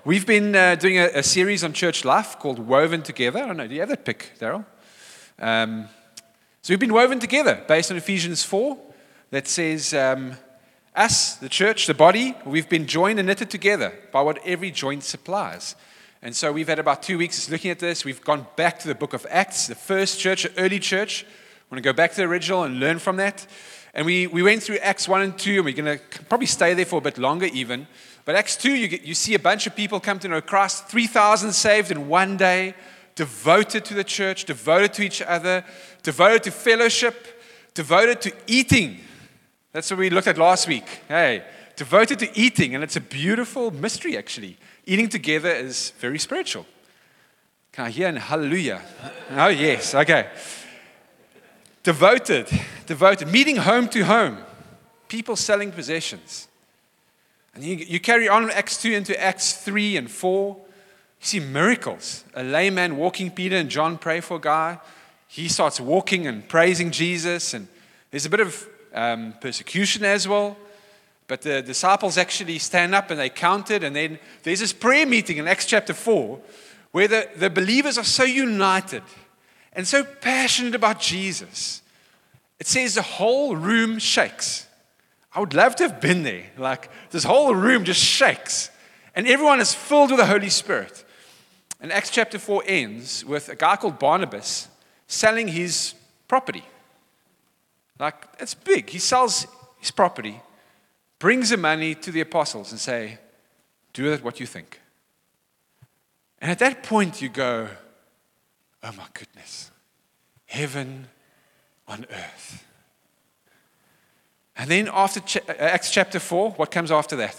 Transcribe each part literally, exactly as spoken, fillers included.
We've been uh, doing a, a series on church life called Woven Together. I don't know, do you have that pick, Daryl? Um, so we've been woven together based on Ephesians four that says, um, us, the church, the body, we've been joined and knitted together by what every joint supplies. And so we've had about two weeks looking at this. We've gone back to the book of Acts, the first church, the early church. I want to go back to the original and learn from that. And we, we went through Acts one and two, and we're going to probably stay there for a bit longer even. But Acts two, you, get, you see a bunch of people come to know Christ, three thousand saved in one day, devoted to the church, devoted to each other, devoted to fellowship, devoted to eating. That's what we looked at last week. Hey, devoted to eating, and it's a beautiful mystery, actually. Eating together is very spiritual. Can I hear an hallelujah? Oh, yes, okay. Devoted, devoted, meeting home to home, people selling possessions. And you, you carry on from Acts two into Acts three and four. You see miracles. A lame man walking, Peter and John pray for a guy. He starts walking and praising Jesus. And there's a bit of um, persecution as well. But the disciples actually stand up and they count it. And then there's this prayer meeting in Acts chapter four where the, the believers are so united and so passionate about Jesus. It says the whole room shakes. I would love to have been there. Like, this whole room just shakes. And everyone is filled with the Holy Spirit. And Acts chapter four ends with a guy called Barnabas selling his property. Like, it's big. He sells his property, brings the money to the apostles and say, do with it what you think. And at that point you go, oh my goodness, heaven on earth. And then after Acts chapter four, what comes after that?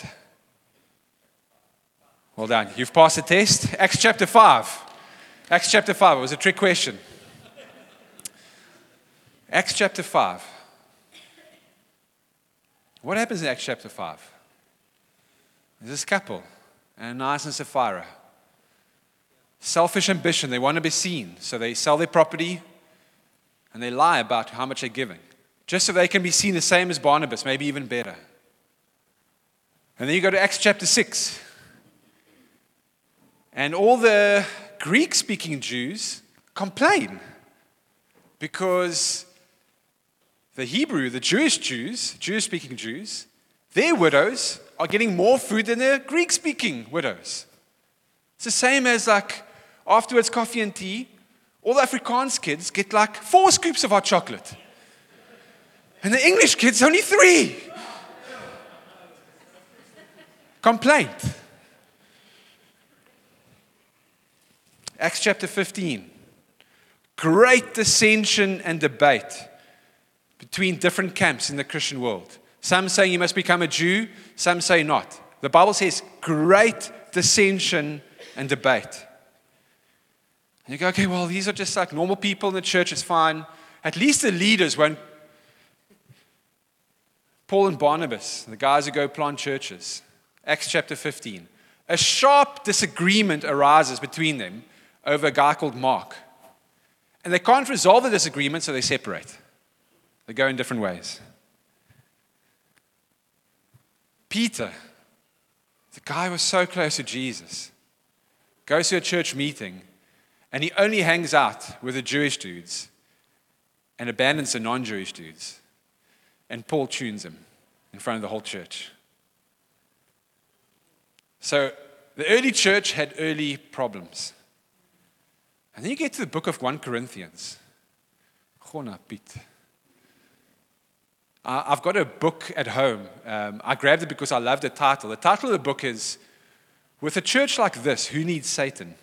Well done. You've passed the test. Acts chapter five. Acts chapter five. It was a trick question. Acts chapter five. What happens in Acts chapter five? There's this couple, Ananias and Sapphira. Selfish ambition. They want to be seen. So they sell their property and they lie about how much they're giving. Just so they can be seen the same as Barnabas, maybe even better. And then you go to Acts chapter six. And all the Greek-speaking Jews complain because the Hebrew, the Jewish Jews, Jewish-speaking Jews, their widows are getting more food than their Greek-speaking widows. It's the same as like afterwards coffee and tea, all the Afrikaans kids get like four scoops of hot chocolate. And the English kids only three. Complaint. Acts chapter fifteen. Great dissension and debate between different camps in the Christian world. Some say you must become a Jew, some say not. The Bible says great dissension and debate. And you go, okay, well, these are just like normal people in the church, it's fine. At least the leaders won't. Paul and Barnabas, the guys who go plant churches. Acts chapter fifteen. A sharp disagreement arises between them over a guy called Mark. And they can't resolve the disagreement, so they separate. They go in different ways. Peter, the guy who was so close to Jesus, goes to a church meeting, and he only hangs out with the Jewish dudes and abandons the non-Jewish dudes. And Paul tunes him in front of the whole church. So the early church had early problems. And then you get to the book of First Corinthians. Gona Piet. I've got a book at home. Um, I grabbed it because I love the title. The title of the book is, With a Church Like This, Who Needs Satan?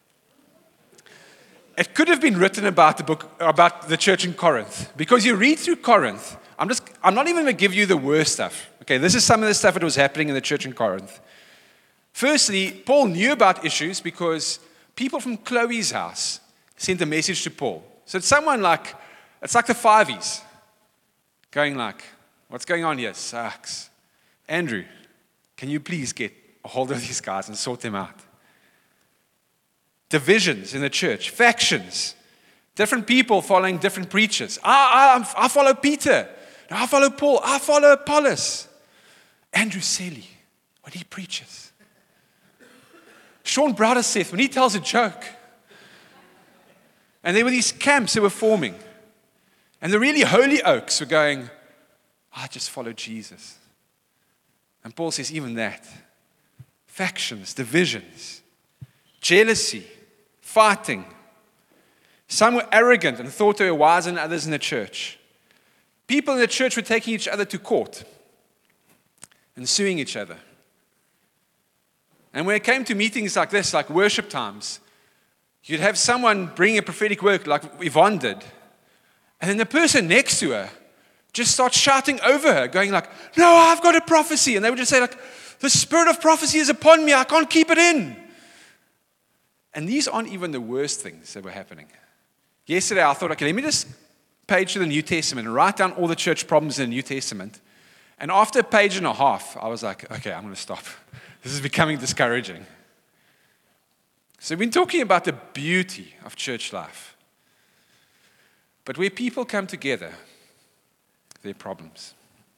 It could have been written about the book, about the church in Corinth. Because you read through Corinth, I'm just, I'm not even going to give you the worst stuff. Okay, this is some of the stuff that was happening in the church in Corinth. Firstly, Paul knew about issues because people from Chloe's house sent a message to Paul. So it's someone like, it's like the Fiveys, going like, what's going on here? Sucks. Andrew, can you please get a hold of these guys and sort them out? Divisions in the church, factions, different people following different preachers. I, I, I follow Peter. I follow Paul. I follow Apollos. Andrew Selly, when he preaches. Sean Browder saith, when he tells a joke. And there were these camps that were forming. And the really holy oaks were going, I just follow Jesus. And Paul says, even that. Factions, divisions, jealousy, fighting. Some were arrogant and thought they were wiser than others in the church. People in the church were taking each other to court and suing each other. And when it came to meetings like this, like worship times, you'd have someone bring a prophetic word like Yvonne did. And then the person next to her just starts shouting over her, going like, no, I've got a prophecy. And they would just say like, the spirit of prophecy is upon me. I can't keep it in. And these aren't even the worst things that were happening. Yesterday, I thought, okay, let me just page to the New Testament and write down all the church problems in the New Testament. And after a page and a half, I was like, okay, I'm going to stop. This is becoming discouraging. So we've been talking about the beauty of church life. But where people come together, there are problems.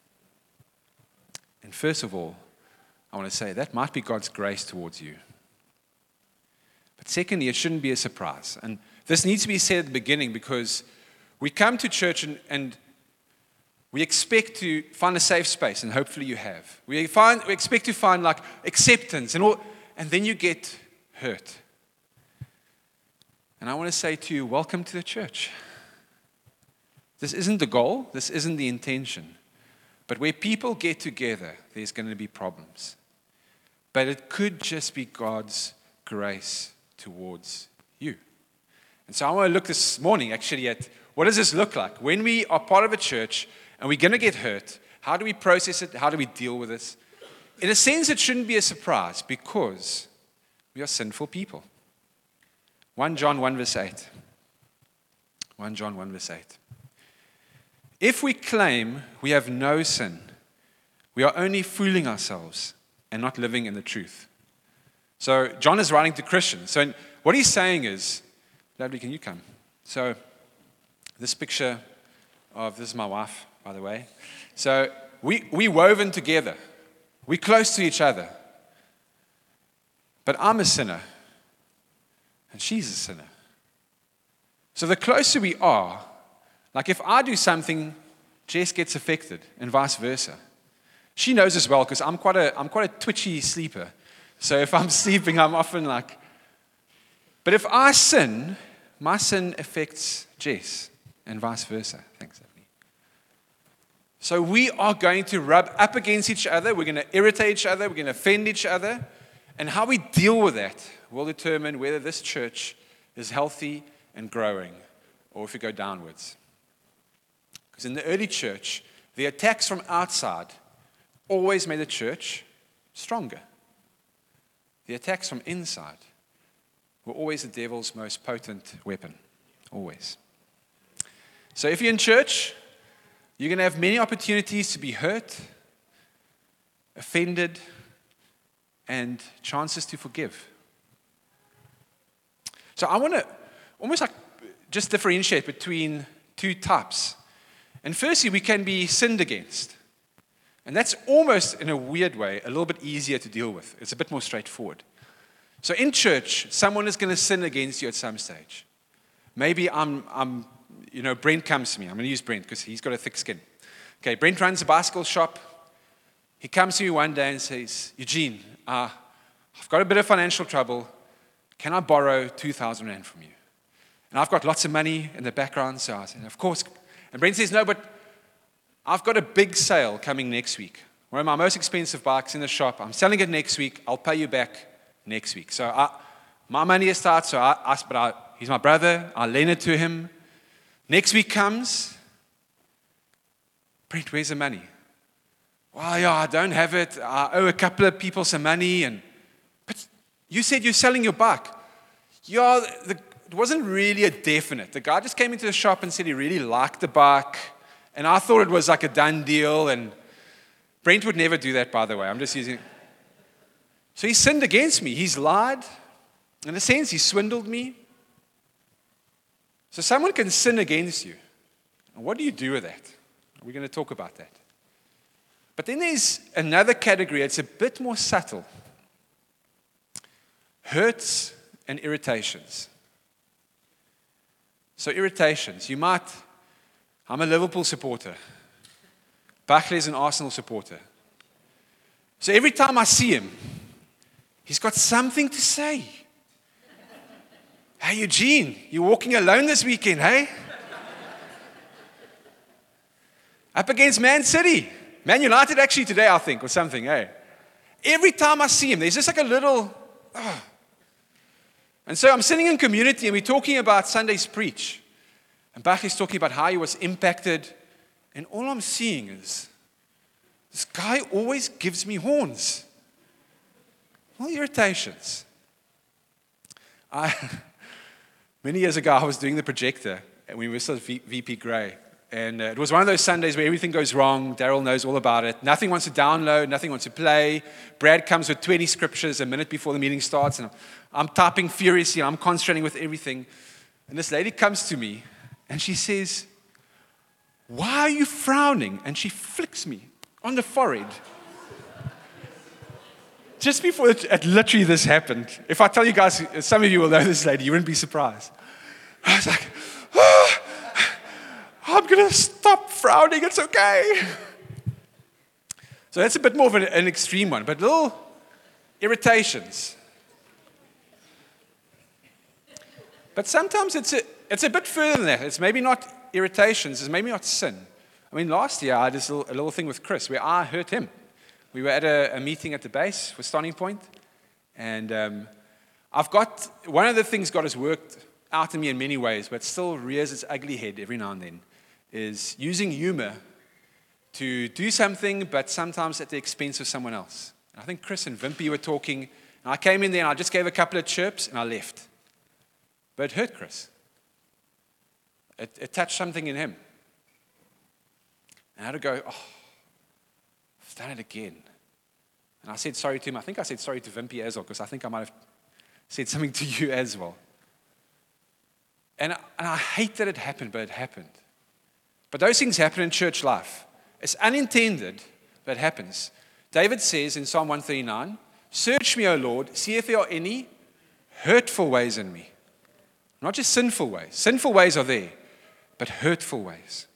And first of all, I want to say that might be God's grace towards you. But secondly, it shouldn't be a surprise. And this needs to be said at the beginning because we come to church and, and we expect to find a safe space, and hopefully you have. We, find, we expect to find like acceptance, and all, and then you get hurt. And I want to say to you, welcome to the church. This isn't the goal. This isn't the intention. But where people get together, there's going to be problems. But it could just be God's grace towards you. And so I want to look this morning actually at what does this look like? When we are part of a church and we're going to get hurt, how do we process it? How do we deal with this? In a sense, it shouldn't be a surprise because we are sinful people. First John one verse eight. First John one verse eight. If we claim we have no sin, we are only fooling ourselves and not living in the truth. So John is writing to Christians. So what he's saying is, Lovely, can you come? So this picture of, this is my wife, by the way. So we, we woven together. We're close to each other. But I'm a sinner. And she's a sinner. So the closer we are, like if I do something, Jess gets affected, and vice versa. She knows as well because I'm quite a I'm quite a twitchy sleeper. So if I'm sleeping, I'm often like. But if I sin, my sin affects Jess, and vice versa. Thanks, Stephanie. So we are going to rub up against each other. We're going to irritate each other. We're going to offend each other, and how we deal with that will determine whether this church is healthy and growing, or if we go downwards. Because in the early church, the attacks from outside always made the church stronger. The attacks from inside were always the devil's most potent weapon. Always. So if you're in church, you're going to have many opportunities to be hurt, offended, and chances to forgive. So I want to almost like just differentiate between two types. And firstly, we can be sinned against. And that's almost, in a weird way, a little bit easier to deal with. It's a bit more straightforward. So in church, someone is going to sin against you at some stage. Maybe I'm, I'm you know, Brent comes to me. I'm going to use Brent because he's got a thick skin. Okay, Brent runs a bicycle shop. He comes to me one day and says, Eugene, uh, I've got a bit of financial trouble. Can I borrow two thousand rand from you? And I've got lots of money in the background. So I said, of course. And Brent says, no, but I've got a big sale coming next week. One of my most expensive bikes in the shop. I'm selling it next week. I'll pay you back next week. So I, my money is started. So I asked, but I, he's my brother. I lend it to him. Next week comes. Brent, where's the money? Well, yeah, I don't have it. I owe a couple of people some money. And but you said you're selling your bike. Yeah, the, it wasn't really a definite. The guy just came into the shop and said he really liked the bike. And I thought it was like a done deal. And Brent would never do that, by the way. I'm just using. So he sinned against me. He's lied. In a sense, he swindled me. So someone can sin against you. And what do you do with that? We're going to talk about that. But then there's another category. It's a bit more subtle. hurts and irritations. So irritations, you might, I'm a Liverpool supporter. Bachley is an Arsenal supporter. So every time I see him, he's got something to say. Hey, Eugene, you're walking alone this weekend, hey? Up against Man City. Man United actually today, I think, or something, hey? Every time I see him, there's just like a little, oh. And so I'm sitting in community and we're talking about Sunday's preach. And Bachley's talking about how he was impacted. And all I'm seeing is, this guy always gives me horns. All irritations. I, many years ago, I was doing the projector, and we were still at V P Gray. And uh, it was one of those Sundays where everything goes wrong. Daryl knows all about it. Nothing wants to download. Nothing wants to play. Brad comes with twenty scriptures a minute before the meeting starts. And I'm typing furiously. I'm concentrating with everything. And this lady comes to me, and she says, "Why are you frowning?" And she flicks me on the forehead. Just before it, it literally this happened. If I tell you guys, some of you will know this lady. You wouldn't be surprised. I was like, oh, I'm going to stop frowning. It's okay. So that's a bit more of an, an extreme one, but little irritations. But sometimes it's a, it's a bit further than that. It's maybe not irritations. It's maybe not sin. I mean, last year I had this little, a little thing with Chris where I hurt him. We were at a, a meeting at the base for Starting Point, and um, I've got, one of the things God has worked out in me in many ways, but still rears its ugly head every now and then, is using humor to do something, but sometimes at the expense of someone else. And I think Chris and Vimpy were talking, and I came in there and I just gave a couple of chirps and I left. But it hurt Chris. It, it touched something in him. And I had to go, oh, I've done it again. And I said sorry to him. I think I said sorry to Vimpy as well, because I think I might have said something to you as well. And I, and I hate that it happened, but it happened. But those things happen in church life. It's unintended, but it happens. David says in Psalm one thirty-nine, "Search me, O Lord, see if there are any hurtful ways in me." Not just sinful ways. Sinful ways are there, but hurtful ways.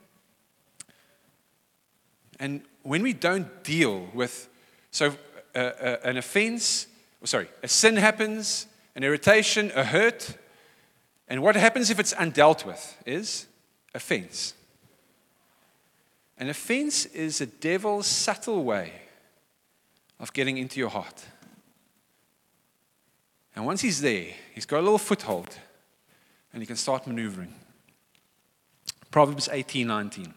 And when we don't deal with, so uh, uh, an offense, or sorry, a sin happens, an irritation, a hurt, and what happens if it's undealt with is offense. An offense is a devil's subtle way of getting into your heart. And once he's there, he's got a little foothold, and he can start maneuvering. Proverbs eighteen nineteen.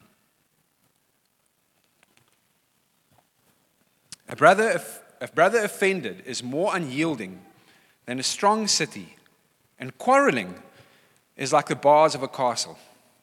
A brother, a brother offended is more unyielding than a strong city, and quarreling is like the bars of a castle.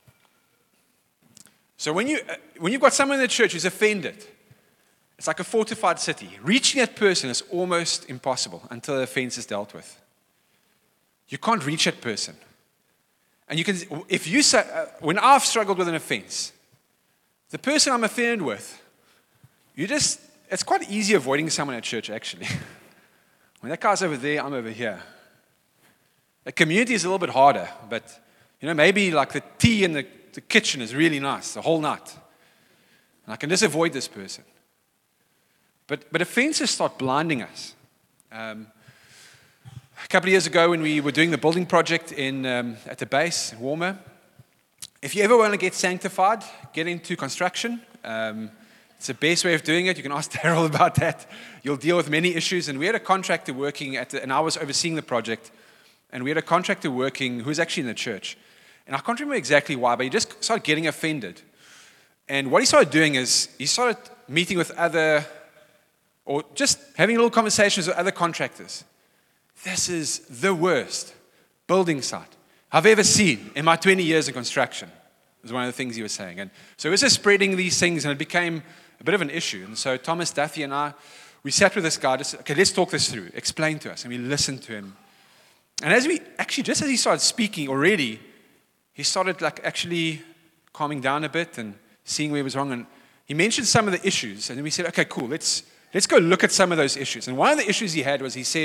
So when, you, when you've got someone in the church who's offended, it's like a fortified city. Reaching that person is almost impossible until the offense is dealt with. You can't reach that person. And you can, if you say, uh, when I've struggled with an offense, the person I'm offended with, you just, it's quite easy avoiding someone at church, actually. When that guy's over there, I'm over here. The community is a little bit harder, but, you know, maybe like the tea in the, the kitchen is really nice, the whole night. And I can just avoid this person. But, but offenses start blinding us. Um, a couple of years ago when we were doing the building project in um, at the base in Warmer, if you ever want to get sanctified, get into construction. Um, it's the best way of doing it. You can ask Daryl about that. You'll deal with many issues. And we had a contractor working at the, and I was overseeing the project. And we had a contractor working who was actually in the church. And I can't remember exactly why, but he just started getting offended. And what he started doing is he started meeting with other, or just having little conversations with other contractors. This is the worst building site I've ever seen in my twenty years in construction, was one of the things he was saying. And so he was just spreading these things, and it became a bit of an issue. And so Thomas Duffy and I, we sat with this guy, just, okay, let's talk this through, explain to us. And we listened to him. And as we, actually, just as he started speaking already, he started like actually calming down a bit and seeing where he was wrong. And he mentioned some of the issues. And then we said, okay, cool, let's let's go look at some of those issues. And one of the issues he had was he said,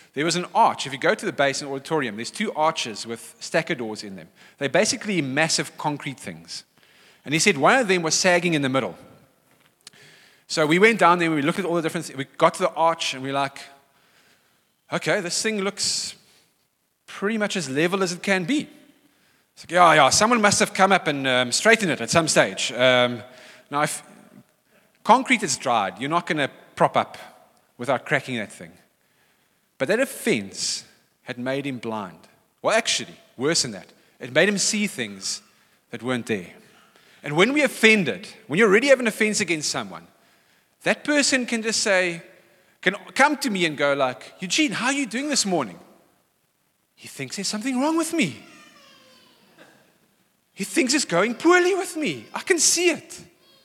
there was an arch. If you go to the Basin Auditorium, there's two arches with stacker doors in them. They're basically massive concrete things. And he said one of them was sagging in the middle. So we went down there, we looked at all the different things. We got to the arch, and we're like, okay, this thing looks pretty much as level as it can be. It's like, yeah, yeah, someone must have come up and um, straightened it at some stage. Um, now, if concrete is dried, you're not going to prop up without cracking that thing. But that offense had made him blind. Well, actually, worse than that, it made him see things that weren't there. And when we offended, when you already have an offense against someone, that person can just say, can come to me and go like, Eugene, how are you doing this morning? He thinks there's something wrong with me. He thinks it's going poorly with me. I can see it.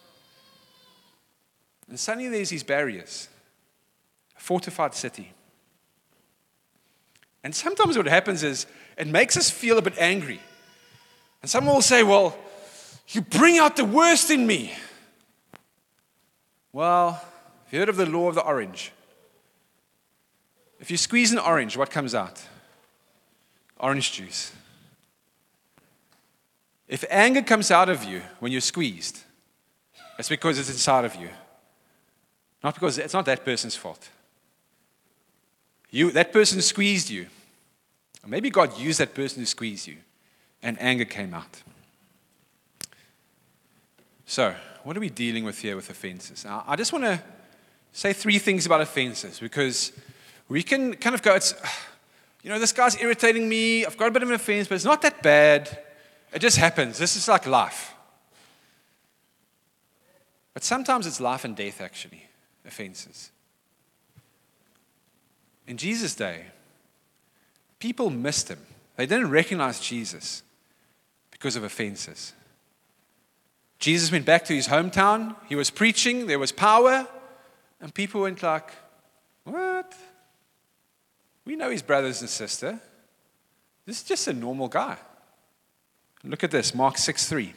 And suddenly there's these barriers. A fortified city. And sometimes what happens is it makes us feel a bit angry. And someone will say, well, you bring out the worst in me. Well, have you heard of the law of the orange? If you squeeze an orange, what comes out? Orange juice. If anger comes out of you when you're squeezed, it's because it's inside of you. Not because it's not that person's fault. You, that person squeezed you. Or maybe God used that person to squeeze you, and anger came out. So, what are we dealing with here with offenses? Now, I just want to say three things about offenses, because we can kind of go, it's, you know, this guy's irritating me, I've got a bit of an offense, but it's not that bad. It just happens. This is like life. But sometimes it's life and death, actually, offenses. In Jesus' day, people missed him. They didn't recognize Jesus because of offenses. Jesus went back to his hometown. He was preaching. There was power. And people went like, what? We know his brothers and sister. This is just a normal guy. Look at this, Mark six three.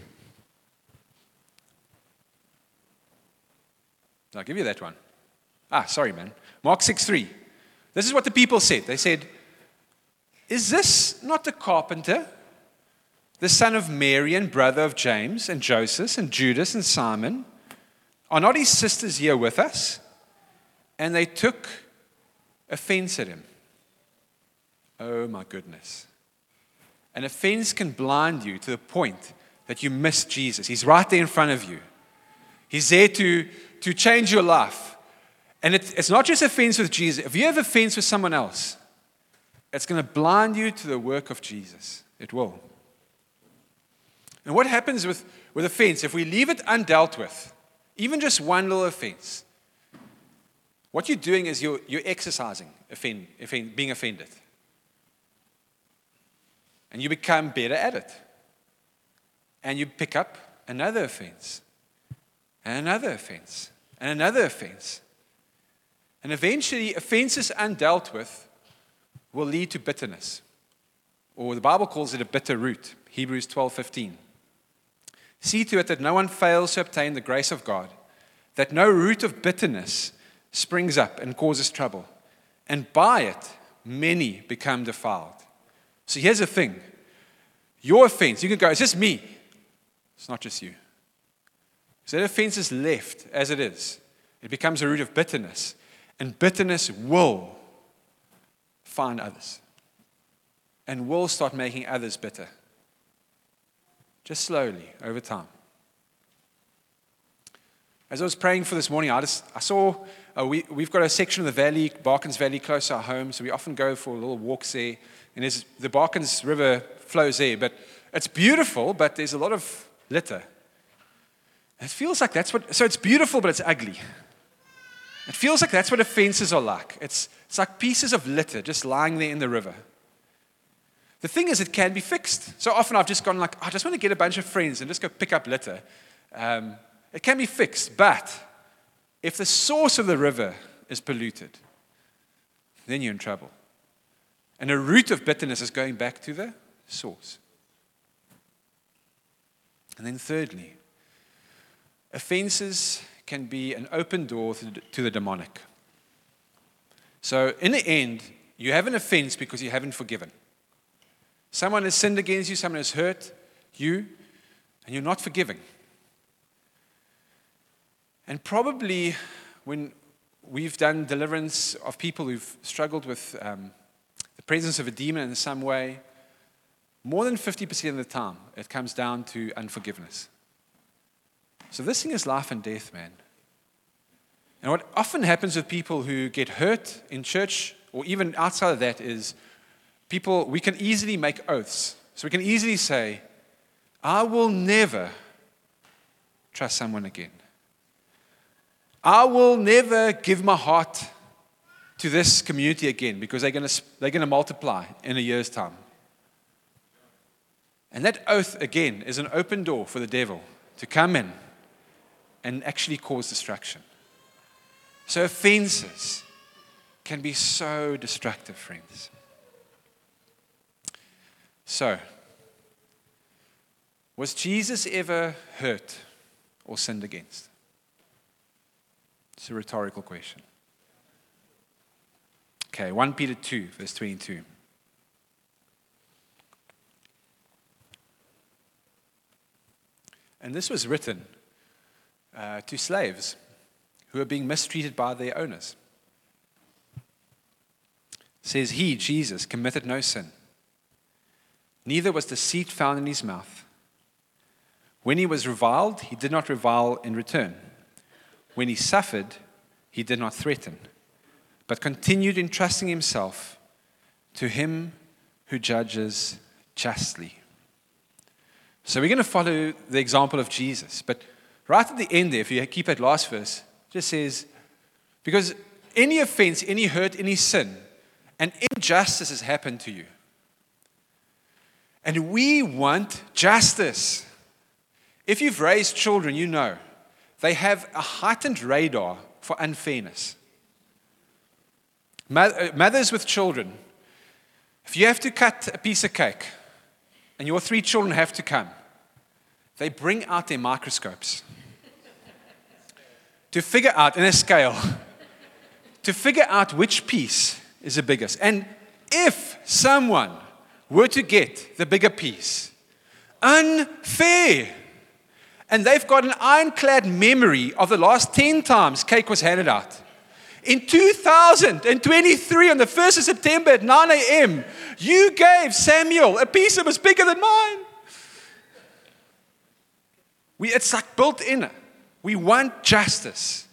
I'll give you that one. Ah, sorry, man. Mark six three. This is what the people said. They said, is this not the carpenter, the son of Mary and brother of James and Joseph and Judas and Simon? Are not his sisters here with us? And they took offense at him. Oh my goodness. An offense can blind you to the point that you miss Jesus. He's right there in front of you. He's there to, to change your life. And it, it's not just offense with Jesus. If you have offense with someone else, it's going to blind you to the work of Jesus. It will. And what happens with, with offense, if we leave it undealt with, even just one little offense, what you're doing is you're, you're exercising offend, offend, being offended. And you become better at it. And you pick up another offense. And another offense. And another offense. And eventually, offenses undealt with will lead to bitterness. Or the Bible calls it a bitter root. Hebrews twelve fifteen. See to it that no one fails to obtain the grace of God, that no root of bitterness springs up and causes trouble. And by it, many become defiled. So here's the thing. Your offense, you can go, it's just me. It's not just you. So that offense is left as it is. It becomes a root of bitterness. And bitterness will find others. And will start making others bitter. Just slowly, over time. As I was praying for this morning, I just I saw, uh, we, we've got a section of the valley, Barkens Valley, close to our home, so we often go for little walks there. And there's, the Barkens River flows there, but it's beautiful, but there's a lot of litter. It feels like that's what, so it's beautiful, but it's ugly. It feels like that's what offenses are like. It's, it's like pieces of litter just lying there in the river. The thing is, it can be fixed. So often I've just gone like, I just want to get a bunch of friends and just go pick up litter. Um, it can be fixed, but if the source of the river is polluted, then you're in trouble. And the root of bitterness is going back to the source. And then thirdly, offenses can be an open door to the demonic. So in the end, You have an offense because you haven't forgiven. Someone has sinned against you, someone has hurt you, and you're not forgiving. And probably when we've done deliverance of people who've struggled with um, the presence of a demon in some way, more than fifty percent of the time, it comes down to unforgiveness. So this thing is life and death, man. And what often happens with people who get hurt in church, or even outside of that, is people, we can easily make oaths. So we can easily say, I will never trust someone again. I will never give my heart to this community again because they're going to, they're going to multiply in a year's time. And that oath, again, is an open door for the devil to come in and actually cause destruction. So offenses can be so destructive, friends. So, was Jesus ever hurt or sinned against? It's a rhetorical question. Okay, First Peter two, verse twenty-two. And this was written uh, to slaves who were being mistreated by their owners. It says, He, Jesus, committed no sin. Neither was deceit found in his mouth. When he was reviled, he did not revile in return. When he suffered, he did not threaten, but continued entrusting himself to him who judges justly. So we're going to follow the example of Jesus. But right at the end there, if you keep that last verse, it just says, because any offense, any hurt, any sin, and injustice has happened to you. And we want justice. If you've raised children, you know they have a heightened radar for unfairness. Mothers with children, if you have to cut a piece of cake and your three children have to come, they bring out their microscopes to figure out, in a scale, to figure out which piece is the biggest. And if someone were to get the bigger piece, unfair. And they've got an ironclad memory of the last ten times cake was handed out. In two thousand twenty-three, on the first of September at nine a.m., you gave Samuel a piece that was bigger than mine. We, it's like built in. We want justice.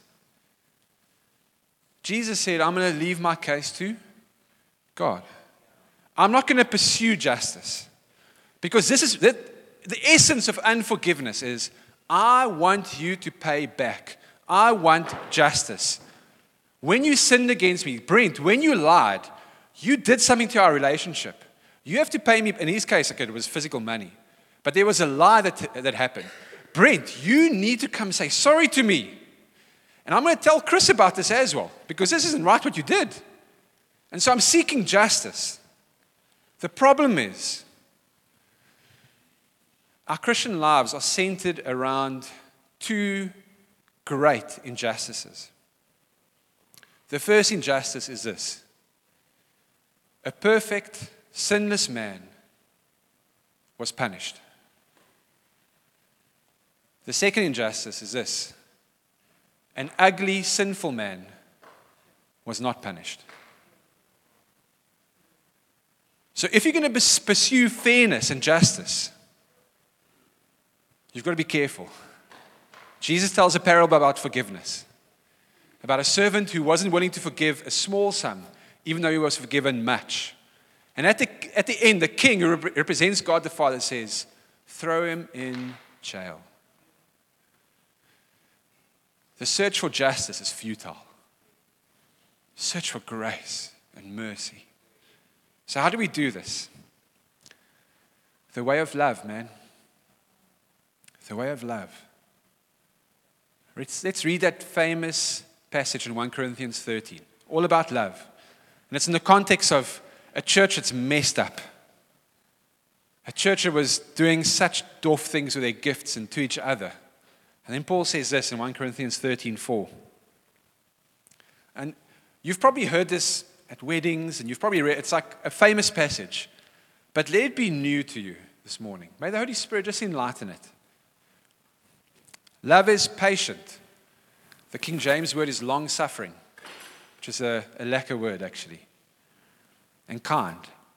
Jesus said, I'm going to leave my case to God. I'm not going to pursue justice. Because this is the, the essence of unforgiveness is, I want you to pay back. I want justice. When you sinned against me, Brent, when you lied, you did something to our relationship. You have to pay me, in his case, okay, it was physical money. But there was a lie that, that happened. Brent, you need to come say sorry to me. And I'm going to tell Chris about this as well, because this isn't right what you did. And so I'm seeking justice. The problem is, our Christian lives are centered around two great injustices. The first injustice is this: a perfect, sinless man was punished. The second injustice is this: an ugly, sinful man was not punished. So if you're going to pursue fairness and justice, you've got to be careful. Jesus tells a parable about forgiveness, about a servant who wasn't willing to forgive a small sum, even though he was forgiven much. And at the, at the end, the king who rep- represents God the Father says, throw him in jail. The search for justice is futile. Search for grace and mercy. So how do we do this? The way of love, man. The way of love. Let's, let's read that famous passage in First Corinthians thirteen, all about love. And it's in the context of a church that's messed up. A church that was doing such doff things with their gifts and to each other. And then Paul says this in First Corinthians thirteen four. And you've probably heard this at weddings, and you've probably read, it's like a famous passage. But let it be new to you this morning. May the Holy Spirit just enlighten it. Love is patient. The King James word is long-suffering, which is a, a lacquer word, actually. And kind.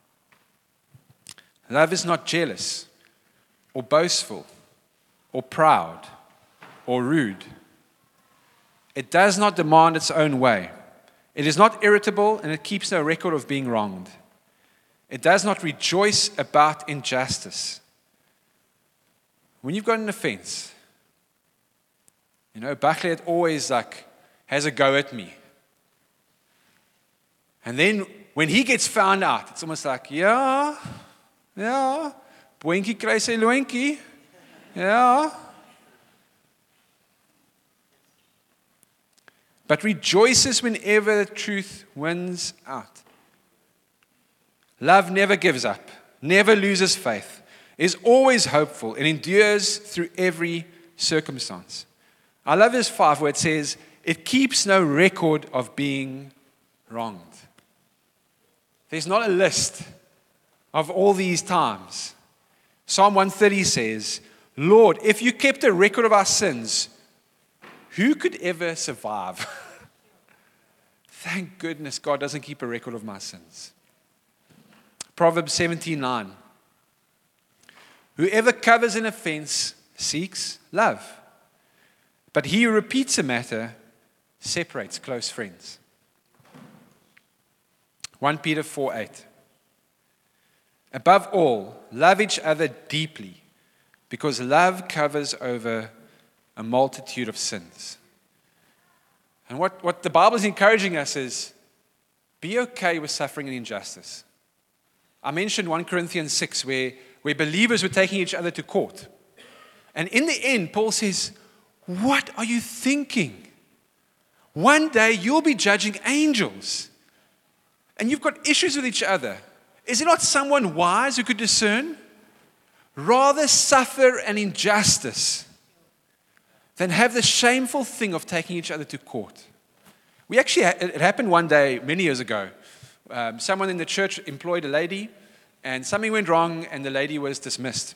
Love is not jealous, or boastful, or proud, or rude. It does not demand its own way. It is not irritable, and it keeps no record of being wronged. It does not rejoice about injustice. When you've got an offense, you know, Buckley always like has a go at me. And then when he gets found out, it's almost like, yeah, yeah, boentjie kry sy loontjie. Yeah. But rejoices whenever the truth wins out. Love never gives up, never loses faith, is always hopeful, and endures through every circumstance. I love verse five where it says, it keeps no record of being wronged. There's not a list of all these times. Psalm one thirty says, Lord, if you kept a record of our sins, who could ever survive? Thank goodness God doesn't keep a record of my sins. Proverbs seventeen nine. Whoever covers an offense seeks love, but he who repeats a matter separates close friends. First Peter four eight. Above all, love each other deeply, because love covers over a multitude of sins. And what, what the Bible is encouraging us is, be okay with suffering and injustice. I mentioned First Corinthians six, where, where believers were taking each other to court. And in the end, Paul says, what are you thinking? One day you'll be judging angels. And you've got issues with each other. Is there not someone wise who could discern? Rather suffer an injustice than have the shameful thing of taking each other to court. We actually, it happened one day many years ago. Um, someone in the church employed a lady, and something went wrong, and the lady was dismissed.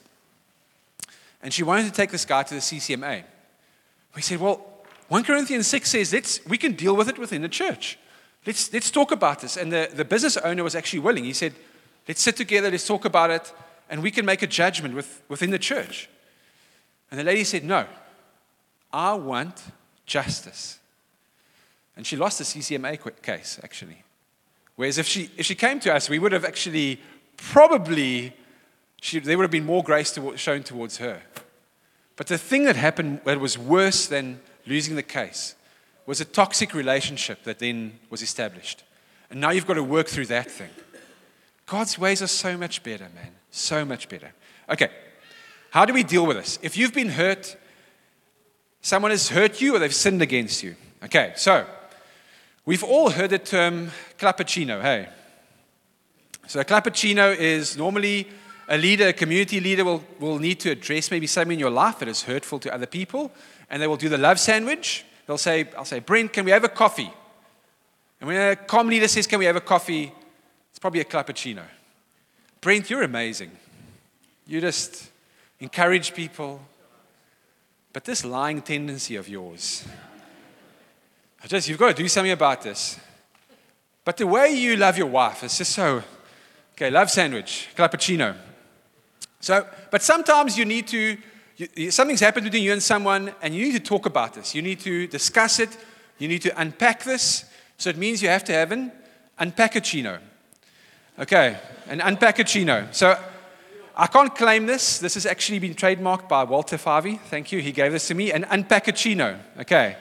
And she wanted to take this guy to the C C M A. We said, well, First Corinthians six says, let's, we can deal with it within the church. Let's, let's talk about this. And the, the business owner was actually willing. He said, let's sit together, let's talk about it, and we can make a judgment with, within the church. And the lady said, no, I want justice. And she lost the C C M A case, actually. Whereas if she if she came to us, we would have actually probably, she, there would have been more grace to, shown towards her. But the thing that happened that was worse than losing the case was a toxic relationship that then was established. And now you've got to work through that thing. God's ways are so much better, man. So much better. Okay, how do we deal with this? If you've been hurt, someone has hurt you or they've sinned against you. Okay, so we've all heard the term clappuccino, hey? So a clappuccino is normally a leader, a community leader will, will need to address maybe something in your life that is hurtful to other people, and they will do the love sandwich. They'll say, I'll say, Brent, can we have a coffee? And when a comm leader says, can we have a coffee? It's probably a clappuccino. Brent, you're amazing. You just encourage people. But this lying tendency of yours, I just, you've got to do something about this. But the way you love your wife is just so, okay, love sandwich, clappuccino. So, but sometimes you need to, you, something's happened between you and someone, and you need to talk about this. You need to discuss it. You need to unpack this. So it means you have to have an unpackachino. Okay, an unpackachino. So I can't claim this. This has actually been trademarked by Walter Favy. Thank you. He gave this to me. An unpackachino. Okay.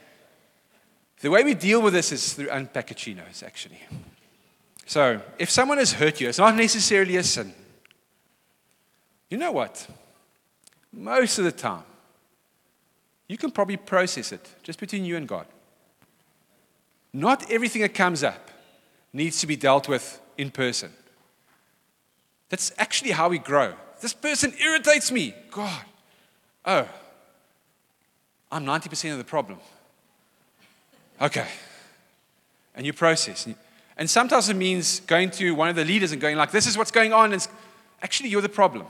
The way we deal with this is through unpackachinos, actually. So if someone has hurt you, it's not necessarily a sin. You know what? Most of the time, you can probably process it just between you and God. Not everything that comes up needs to be dealt with in person. That's actually how we grow. This person irritates me. God, oh, I'm ninety percent of the problem. Okay. And you process. And sometimes it means going to one of the leaders and going like, this is what's going on. And it's, actually, you're the problem.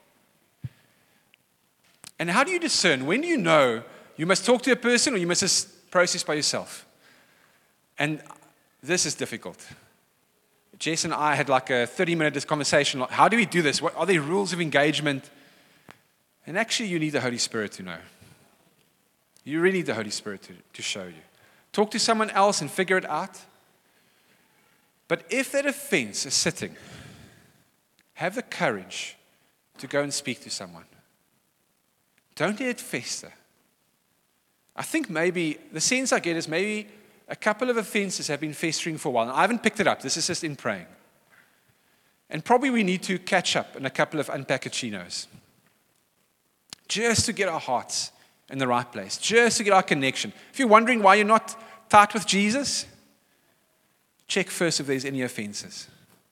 And how do you discern? When do you know you must talk to a person or you must just process by yourself? And this is difficult. Jess and I had like a thirty-minute conversation. How do we do this? What are the rules of engagement? And actually, you need the Holy Spirit to know. You really need the Holy Spirit to, to show you. Talk to someone else and figure it out. But if that offense is sitting, have the courage to go and speak to someone. Don't let it fester. I think maybe, the sense I get is maybe a couple of offenses have been festering for a while. And I haven't picked it up. This is just in praying. And probably we need to catch up in a couple of unpaccachinos. Just to get our hearts in the right place. Just to get our connection. If you're wondering why you're not tight with Jesus, check first if there's any offenses.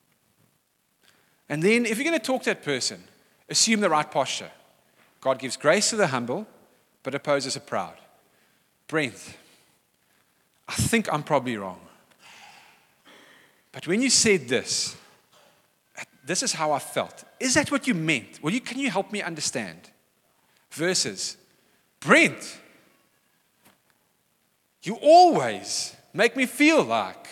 And then if you're going to talk to that person, assume the right posture. God gives grace to the humble, but opposes the proud. Brent, I think I'm probably wrong. But when you said this, this is how I felt. Is that what you meant? Well, you, can you help me understand? Versus, Brent, you always make me feel like.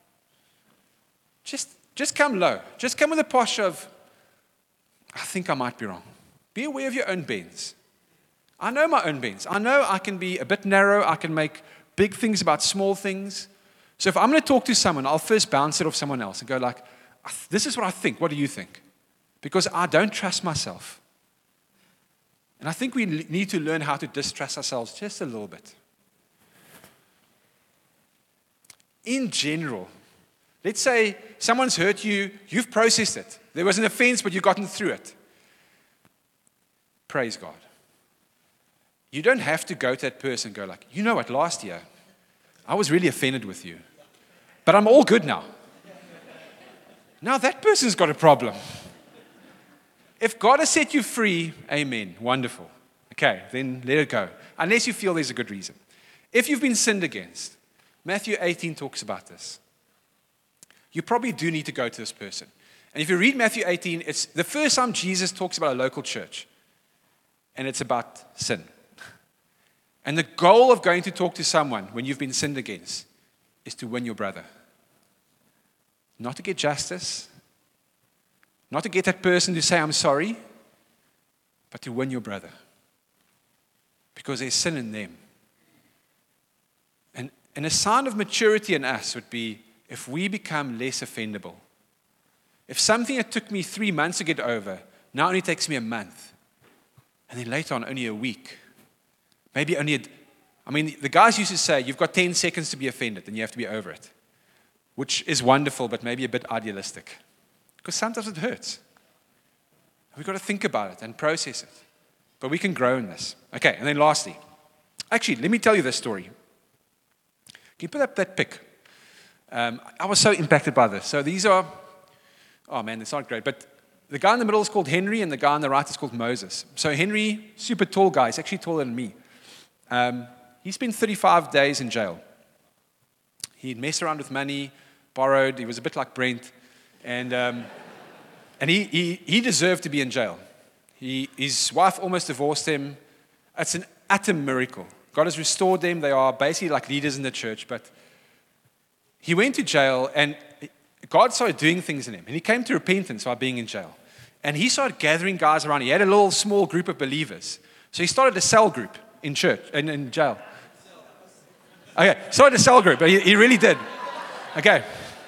Just, just come low. Just come with a posture of, I think I might be wrong. Be aware of your own bends. I know my own bends. I know I can be a bit narrow. I can make big things about small things. So if I'm going to talk to someone, I'll first bounce it off someone else and go like, this is what I think. What do you think? Because I don't trust myself. And I think we need to learn how to distrust ourselves just a little bit. In general, let's say someone's hurt you, you've processed it. There was an offense, but you've gotten through it. Praise God. You don't have to go to that person and go like, you know what, last year, I was really offended with you. But I'm all good now. Now that person's got a problem. If God has set you free, amen, wonderful. Okay, then let it go. Unless you feel there's a good reason. If you've been sinned against, Matthew eighteen talks about this. You probably do need to go to this person. And if you read Matthew eighteen, it's the first time Jesus talks about a local church. And it's about sin. And the goal of going to talk to someone when you've been sinned against is to win your brother. Not to get justice. Not to get that person to say, I'm sorry. But to win your brother. Because there's sin in them. And, and a sign of maturity in us would be if we become less offendable. If something that took me three months to get over now only takes me a month. And then later on, only a week. Maybe only a... I mean, the guys used to say, you've got ten seconds to be offended, and you have to be over it. Which is wonderful, but maybe a bit idealistic. Because sometimes it hurts. We've got to think about it and process it. But we can grow in this. Okay, and then lastly. Actually, let me tell you this story. Can you put up that pic? Um, I was so impacted by this. So these are... Oh man, it's not great, but... The guy in the middle is called Henry, and the guy on the right is called Moses. So Henry, super tall guy, he's actually taller than me. Um, he spent thirty-five days in jail. He'd messed around with money, borrowed, he was a bit like Brent, and um, and he, he he deserved to be in jail. He, his wife almost divorced him. It's an utter miracle. God has restored them. They are basically like leaders in the church, but he went to jail, and God started doing things in him. And he came to repentance by being in jail. And he started gathering guys around. He had a little small group of believers. So he started a cell group in church, in, in jail. Okay, started a cell group, but he, he really did. Okay.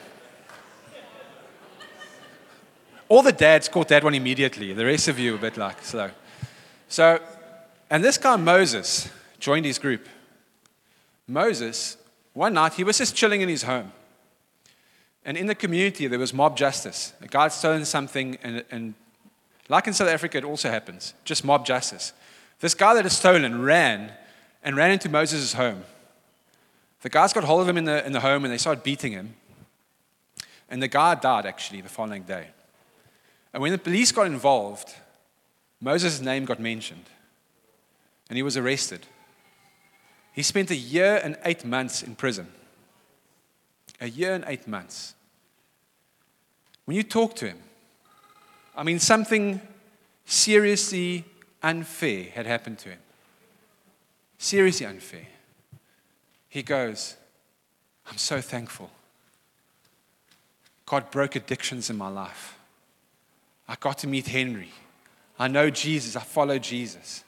All the dads caught that one immediately. The rest of you a bit like slow. So, and this guy Moses joined his group. Moses, one night, he was just chilling in his home. And in the community, there was mob justice. A guy had stolen something, and, and like in South Africa, it also happens. Just mob justice. This guy that had stolen ran and ran into Moses' home. The guys got hold of him in the, in the home, and they started beating him. And the guy died, actually, the following day. And when the police got involved, Moses' name got mentioned. And he was arrested. He spent a year and eight months in prison. A year and eight months. when you talk to him, I mean, something seriously unfair had happened to him. Seriously unfair. He goes, I'm so thankful. God broke addictions in my life. I got to meet Henry. I know Jesus. I follow Jesus.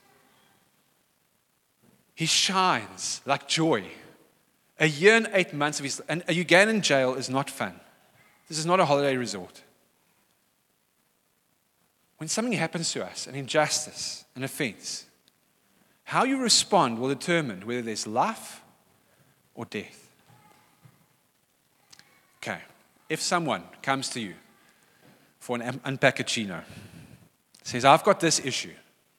He shines like joy. A year and eight months of his, and a Ugandan jail is not fun. This is not a holiday resort. When something happens to us, an injustice, an offense, how you respond will determine whether there's life or death. Okay, if someone comes to you for an unpackagino, says, I've got this issue,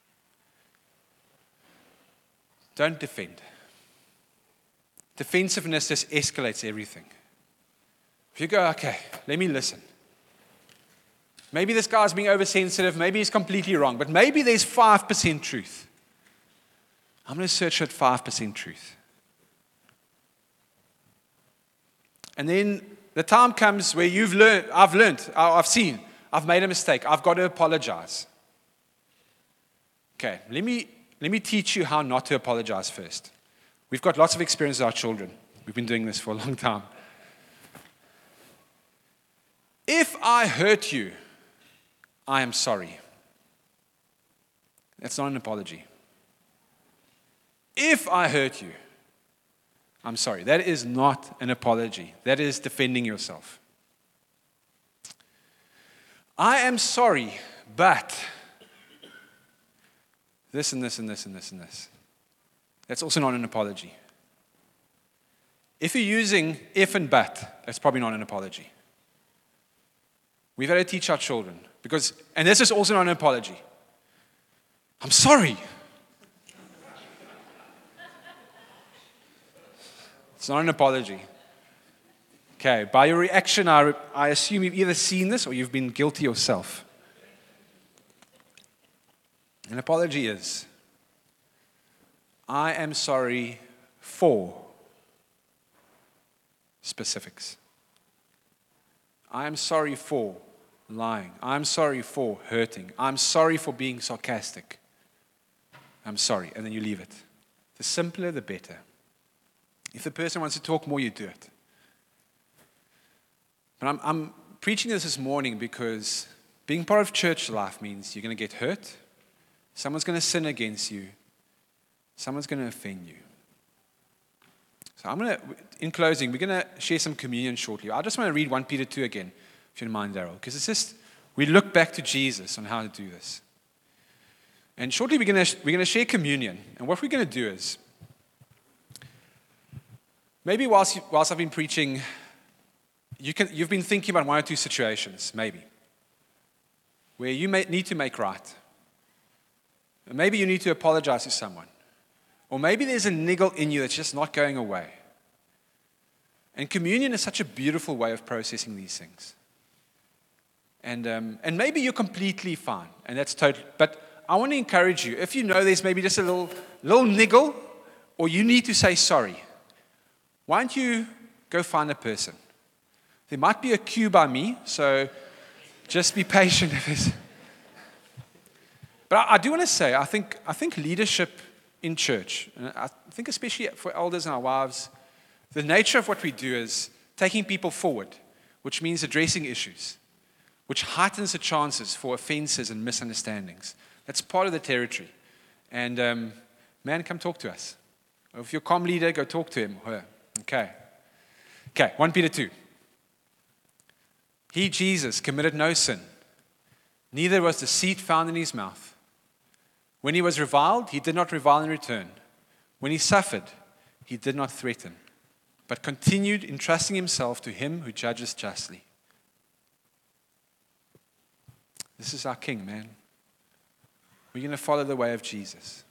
don't defend. Defensiveness just escalates everything. If you go, okay, let me listen. Maybe this guy's being oversensitive, maybe he's completely wrong, but maybe there's five percent truth. I'm going to search for five percent truth. And then the time comes where you've learned, I've learned, I've seen, I've made a mistake, I've got to apologize. Okay, let me, let me teach you how not to apologize first. We've got lots of experience with our children. We've been doing this for a long time. If I hurt you, I am sorry. That's not an apology. If I hurt you, I'm sorry. That is not an apology. That is defending yourself. I am sorry, but this and this and this and this and this. That's also not an apology. If you're using if and but, that's probably not an apology. We've got to teach our children. Because, and this is also not an apology. I'm sorry. It's not an apology. Okay, by your reaction, I, I assume you've either seen this or you've been guilty yourself. An apology is, I am sorry for specifics. I am sorry for lying. I'm sorry for hurting. I'm sorry for being sarcastic. I'm sorry. And then you leave it. The simpler, the better. If the person wants to talk more, you do it. But I'm, I'm preaching this this morning because being part of church life means you're going to get hurt. Someone's going to sin against you. Someone's going to offend you. So I'm going to, in closing, we're going to share some communion shortly. I just want to read First Peter two again, if you don't mind, Daryl, because it's just, we look back to Jesus on how to do this. And shortly we're going to, we're going to share communion. And what we're going to do is, maybe whilst, you, whilst I've been preaching, you can, you've been thinking about one or two situations, maybe, where you may need to make right. Maybe you need to apologize to someone. Or maybe there's a niggle in you that's just not going away. And communion is such a beautiful way of processing these things. And um, and maybe you're completely fine, and that's total. But I want to encourage you, if you know there's maybe just a little, little niggle, or you need to say sorry, why don't you go find a person? There might be a queue by me, so just be patient if it's... But I, I do want to say, I think I think leadership in church, and I think especially for elders and our wives, the nature of what we do is taking people forward, which means addressing issues, which heightens the chances for offenses and misunderstandings. That's part of the territory. And um, man, come talk to us. Or if you're a comm leader, go talk to him or her. Okay. Okay, First Peter two. He, Jesus, committed no sin. Neither was deceit found in his mouth. When he was reviled, he did not revile in return. When he suffered, he did not threaten, but continued entrusting himself to him who judges justly. This is our King, man. We're going to follow the way of Jesus.